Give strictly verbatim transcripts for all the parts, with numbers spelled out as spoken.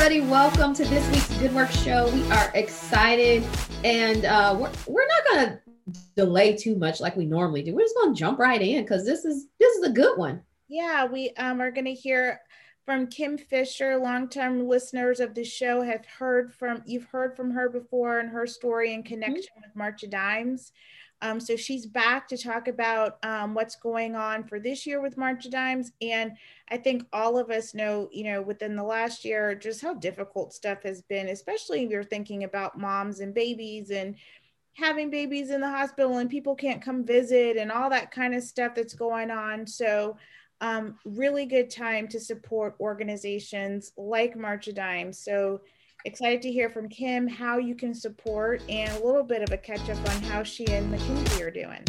everybody. Welcome to this week's Good Work Show. We are excited, and uh, we're, we're not going to delay too much like we normally do. We're just going to jump right in because this is this is a good one. Yeah, we um, are going to hear from Kim Fisher. Longtime listeners of the show have heard from, you've heard from her before and her story in connection mm-hmm. with March of Dimes. Um, so she's back to talk about um, what's going on for this year with March of Dimes. And I think all of us know, you know, within the last year, just how difficult stuff has been, especially if you're thinking about moms and babies and having babies in the hospital and people can't come visit and all that kind of stuff that's going on. So um, really good time to support organizations like March of Dimes. So excited to hear from Kim how you can support and a little bit of a catch up on how she and Mackenzie are doing.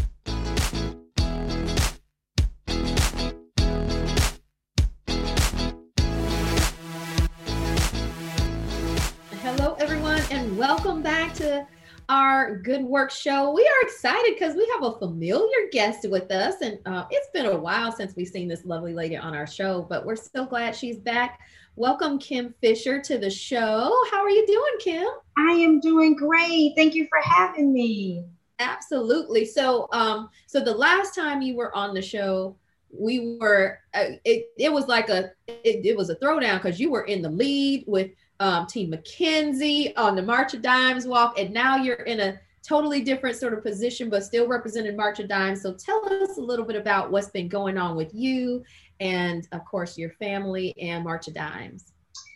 Hello, everyone, and welcome back to our Good Work Show. We are excited because we have a familiar guest with us, and uh, it's been a while since we've seen this lovely lady on our show, but we're so glad she's back. Welcome, Kim Fisher, to the show. How are you doing, Kim? I am doing great. Thank you for having me. Absolutely. So, um, so the last time you were on the show, we were, uh, it, it was like a, it, it was a throwdown because you were in the lead with um, Team Mackenzie on the March of Dimes walk, and now you're in a totally different sort of position, but still representing March of Dimes. So tell us a little bit about what's been going on with you and, of course, your family and March of Dimes.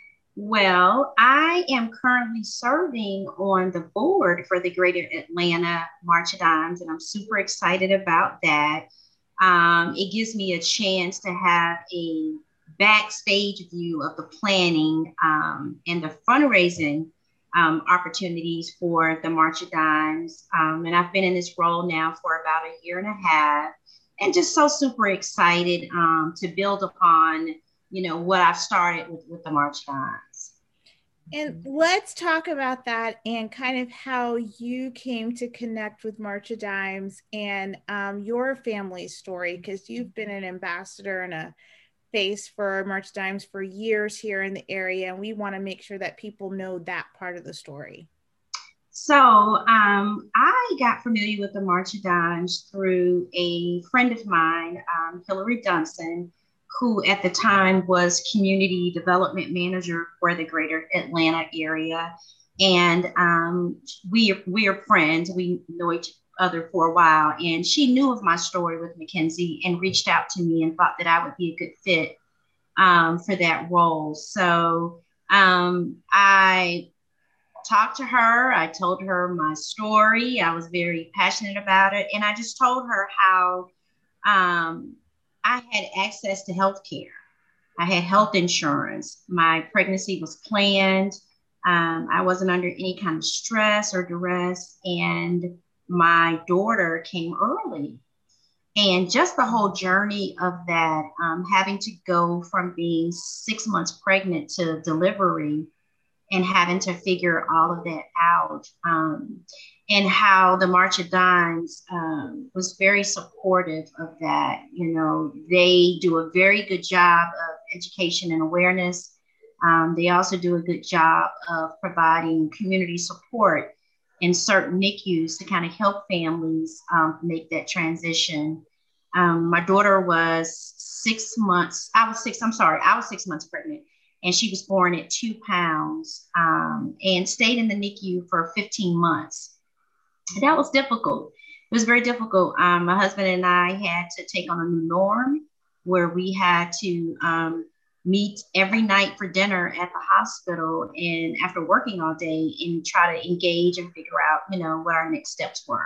Well, I am currently serving on the board for the Greater Atlanta March of Dimes, and I'm super excited about that. Um, it gives me a chance to have a backstage view of the planning um, and the fundraising um, opportunities for the March of Dimes. Um, and I've been in this role now for about a year and a half, and just so super excited um, to build upon, you know, what I've started with, with the March of Dimes. And let's talk about that and kind of how you came to connect with March of Dimes and um, your family's story, because you've been an ambassador and a face for March of Dimes for years here in the area, and we want to make sure that people know that part of the story. So um, I got familiar with the March of Dimes through a friend of mine, um, Hillary Dunson, who at the time was community development manager for the Greater Atlanta area. And um, we, we are friends. We know each other for a while. And she knew of my story with Mackenzie and reached out to me and thought that I would be a good fit um, for that role. So um, I talked to her. I told her my story. I was very passionate about it. And I just told her how um, I had access to health care. I had health insurance. My pregnancy was planned. Um, I wasn't under any kind of stress or duress. And my daughter came early. And just the whole journey of that, um, having to go from being six months pregnant to delivery and having to figure all of that out, um, and how the March of Dimes um, was very supportive of that. You know, they do a very good job of education and awareness. Um, they also do a good job of providing community support in certain N I C Us to kind of help families um, make that transition. Um, my daughter was six months, I was six, I'm sorry, I was six months pregnant. And she was born at two pounds um, and stayed in the N I C U for fifteen months. And that was difficult. It was very difficult. Um, my husband and I had to take on a new norm where we had to um, meet every night for dinner at the hospital and after working all day and try to engage and figure out, you know, what our next steps were.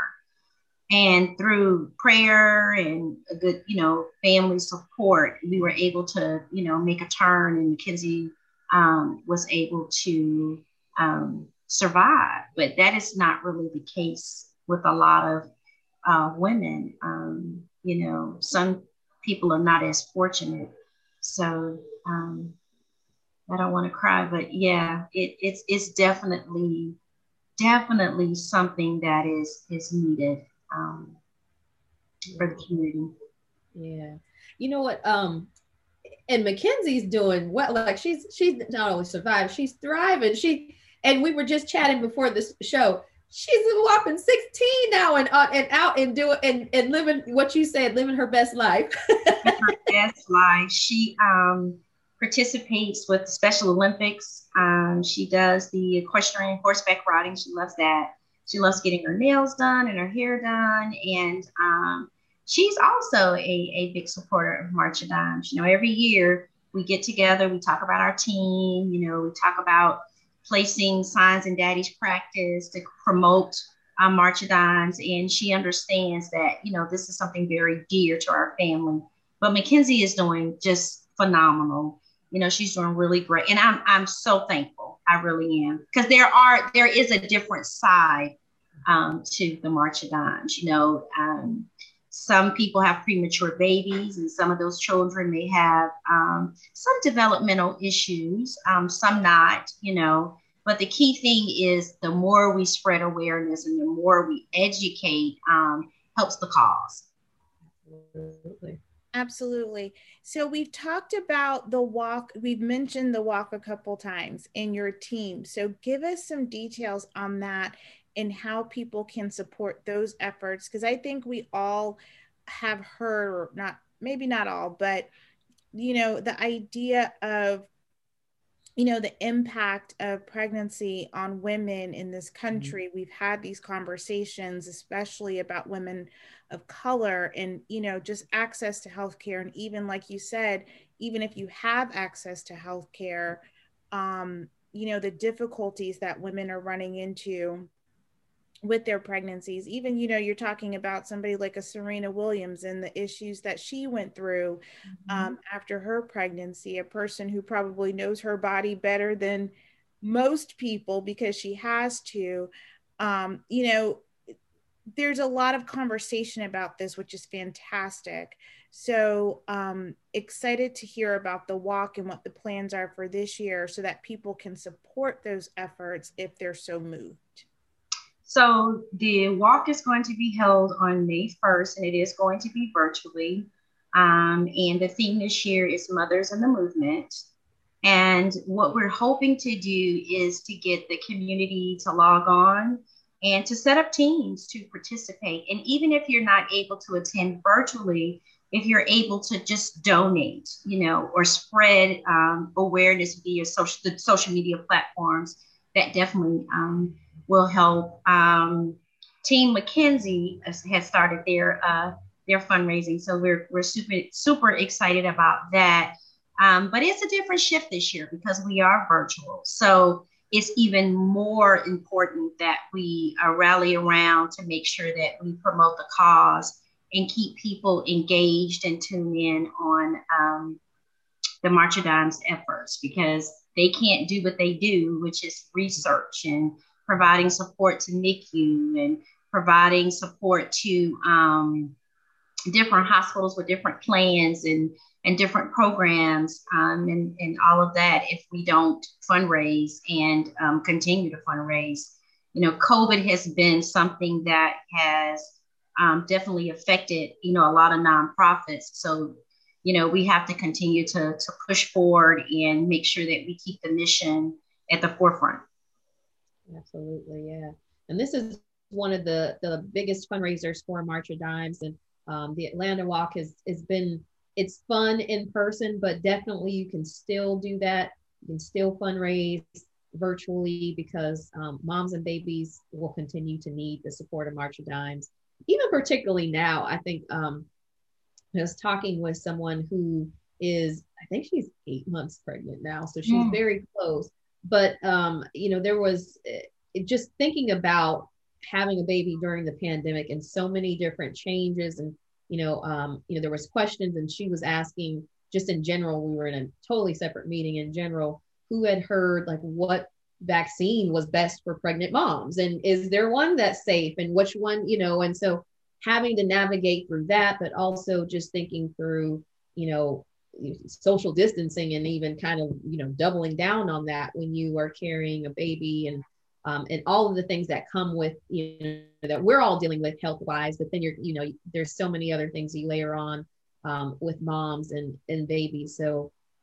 And through prayer and a good, you know, family support, we were able to, you know, make a turn, and Mackenzie um, was able to um, survive. But that is not really the case with a lot of uh, women. Um, you know, some people are not as fortunate. So um, I don't want to cry, but yeah, it, it's it's definitely definitely something that is is needed. Um, for the community. Yeah. You know what? Um, and Mackenzie's doing well. Like she's she's not only survived, she's thriving. She and we were just chatting before this show. She's a whopping sixteen now and uh, and out and doing and, and living what you said, living her best life. Her best life. She um, participates with the Special Olympics. Um, she does the equestrian horseback riding. She loves that. She loves getting her nails done and her hair done. And um, she's also a, a big supporter of March of Dimes. You know, every year we get together, we talk about our team, you know, we talk about placing signs in Daddy's practice to promote um, March of Dimes. And she understands that, you know, this is something very dear to our family. But Mackenzie is doing just phenomenal. You know, she's doing really great. And I'm I'm so thankful. I really am. Because there are there is a different side um, to the March of Dimes. You know, um, some people have premature babies, and some of those children may have um, some developmental issues, um, some not, you know. But the key thing is the more we spread awareness and the more we educate um, helps the cause. Absolutely. Absolutely. So we've talked about the walk. We've mentioned the walk a couple times in your team. So give us some details on that and how people can support those efforts. Because I think we all have heard, or not, maybe not all, but, you know, the idea of, you know, the impact of pregnancy on women in this country. Mm-hmm. We've had these conversations, especially about women of color and, you know, just access to healthcare. And even like you said, even if you have access to healthcare, um, you know, the difficulties that women are running into with their pregnancies. Even, you know, you're talking about somebody like a Serena Williams and the issues that she went through mm-hmm. um, after her pregnancy, a person who probably knows her body better than most people because she has to, um, you know, there's a lot of conversation about this, which is fantastic. So um, excited to hear about the walk and what the plans are for this year so that people can support those efforts if they're so moved. So the walk is going to be held on May first, and it is going to be virtually. Um, and the theme this year is Mothers in the Movement. And what we're hoping to do is to get the community to log on and to set up teams to participate. And even if you're not able to attend virtually, if you're able to just donate, you know, or spread um, awareness via social, the social media platforms, that definitely um, will help. Um, Team Mackenzie has started their uh, their fundraising, so we're we're super super excited about that. Um, but it's a different shift this year because we are virtual, so it's even more important that we uh, rally around to make sure that we promote the cause and keep people engaged and tune in on um, the March of Dimes efforts, because they can't do what they do, which is research and providing support to N I C U and providing support to um, different hospitals with different plans and, and different programs um, and, and all of that if we don't fundraise and um, continue to fundraise. You know, COVID has been something that has um, definitely affected, you know, a lot of nonprofits. So, you know, we have to continue to, to push forward and make sure that we keep the mission at the forefront. Absolutely, yeah. And this is one of the, the biggest fundraisers for March of Dimes. And um, the Atlanta Walk has, has been, it's fun in person, but definitely you can still do that. You can still fundraise virtually because um, moms and babies will continue to need the support of March of Dimes. Even particularly now, I think um, I was talking with someone who is, I think she's eight months pregnant now. So she's mm. very close. But, um, you know, there was uh, just thinking about having a baby during the pandemic and so many different changes. And, you know, um, you know, there was questions and she was asking just in general, we were in a totally separate meeting in general, who had heard like what vaccine was best for pregnant moms. And is there one that's safe and which one, you know, and so having to navigate through that, but also just thinking through, you know, social distancing and even kind of, you know, doubling down on that when you are carrying a baby and um, and all of the things that come with, you know, that we're all dealing with health wise, but then you're, you know, there's so many other things you layer on um, with moms and, and babies. So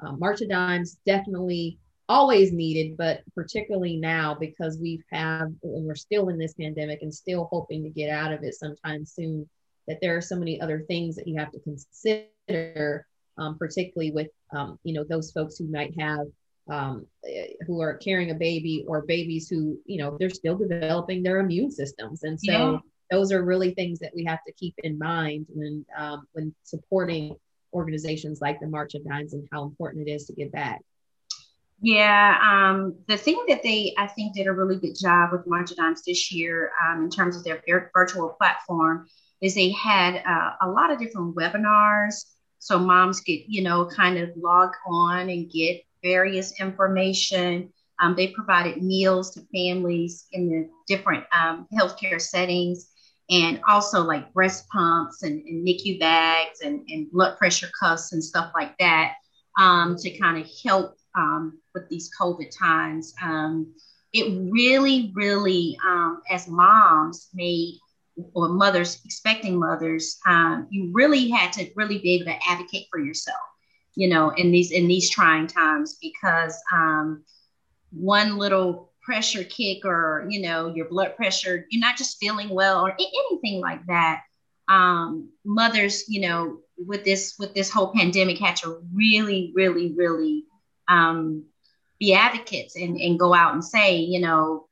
uh, March of Dimes definitely always needed, but particularly now because we've have, and we're still in this pandemic and still hoping to get out of it sometime soon, that there are so many other things that you have to consider, um, particularly with, um, you know, those folks who might have, um, who are carrying a baby, or babies who, you know, they're still developing their immune systems. And so yeah. those are really things that we have to keep in mind when, um, when supporting organizations like the March of Dimes and how important it is to give back. Yeah, um, the thing that they, I think, did a really good job with March of Dimes this year, um, in terms of their virtual platform, is they had uh, a lot of different webinars. So moms get, you know, kind of log on and get various information. Um, they provided meals to families in the different um, healthcare settings, and also like breast pumps and, and N I C U bags and, and blood pressure cuffs and stuff like that, um, to kind of help um, with these COVID times. Um, it really, really, um, as moms made, or mothers, expecting mothers, um, you really had to really be able to advocate for yourself, you know, in these, in these trying times, because um, one little pressure kick, or, you know, your blood pressure, you're not just feeling well or anything like that. Um, mothers, you know, with this, with this whole pandemic, had to really, really, really um, be advocates and, and go out and say, you know,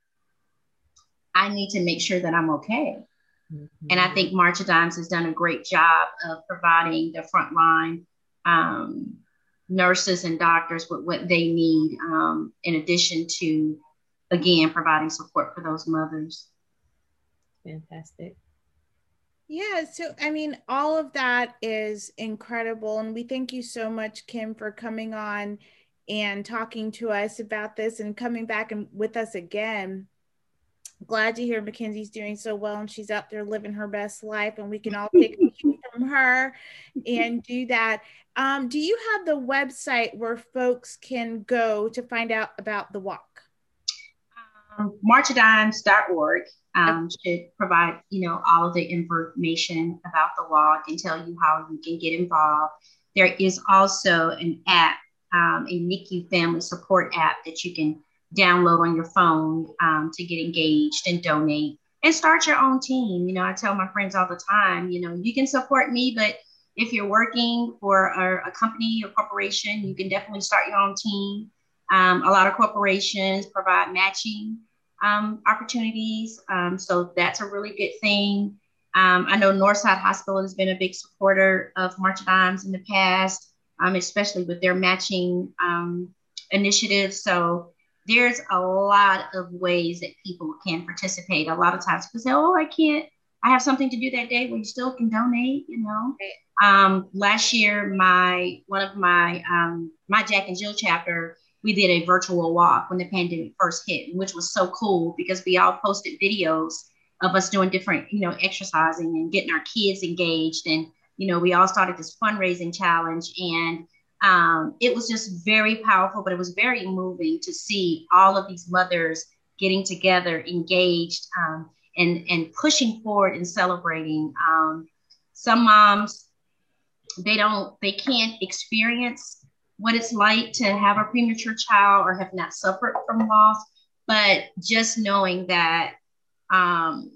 I need to make sure that I'm okay. Mm-hmm. And I think March of Dimes has done a great job of providing the frontline um, nurses and doctors with what they need, um, in addition to, again, providing support for those mothers. Fantastic. Yeah, so I mean, all of that is incredible. And we thank you so much, Kim, for coming on and talking to us about this and coming back and with us again. Glad to hear Mackenzie's doing so well and she's out there living her best life, and we can all take a cue from her and do that. Um, do you have the website where folks can go to find out about the walk? Um, march of dimes dot org um, should provide, you know, all of the information about the walk and tell you how you can get involved. There is also an app, um, a N I C U family support app that you can download on your phone um, to get engaged and donate and start your own team. You know, I tell my friends all the time, you know, you can support me, but if you're working for a, a company or corporation, you can definitely start your own team. Um, a lot of corporations provide matching um, opportunities. Um, so that's a really good thing. Um, I know Northside Hospital has been a big supporter of March of Dimes in the past, um, especially with their matching um, initiatives. So there's a lot of ways that people can participate. A lot of times people say, oh, I can't, I have something to do that day. Well, you still can donate, you know. Um, last year, my, one of my, um, my Jack and Jill chapter, we did a virtual walk when the pandemic first hit, which was so cool because we all posted videos of us doing different, you know, exercising and getting our kids engaged. And, you know, we all started this fundraising challenge, and um, it was just very powerful, but it was very moving to see all of these mothers getting together, engaged, um, and, and pushing forward and celebrating. Um, some moms, they don't, they can't experience what it's like to have a premature child or have not suffered from loss, but just knowing that um,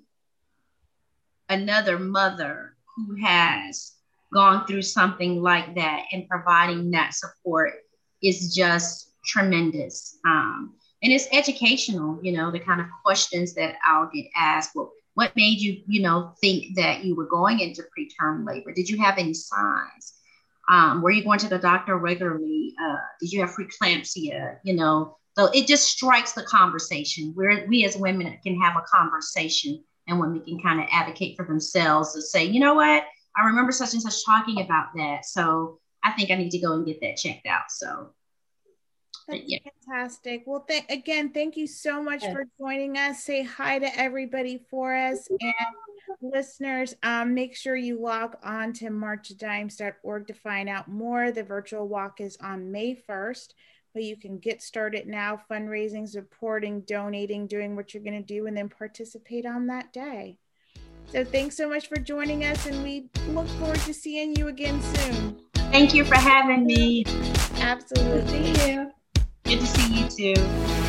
another mother who has gone through something like that and providing that support is just tremendous. Um, and it's educational, you know, the kind of questions that I'll get asked. Well, what made you, you know, think that you were going into preterm labor? Did you have any signs? Um, were you going to the doctor regularly? Uh, did you have preeclampsia? You know, so it just strikes the conversation where we as women can have a conversation, and women can kind of advocate for themselves to say, you know what, I remember such and such talking about that. So I think I need to go and get that checked out. So that's yeah. Fantastic. Well, th- again, thank you so much yes. for joining us. Say hi to everybody for us. And listeners, um, make sure you log on to march of dimes dot org to find out more. The virtual walk is on May first, but you can get started now, fundraising, supporting, donating, doing what you're going to do, and then participate on that day. So thanks so much for joining us, and we look forward to seeing you again soon. Thank you for having me. Absolutely. See you. Good to see you too.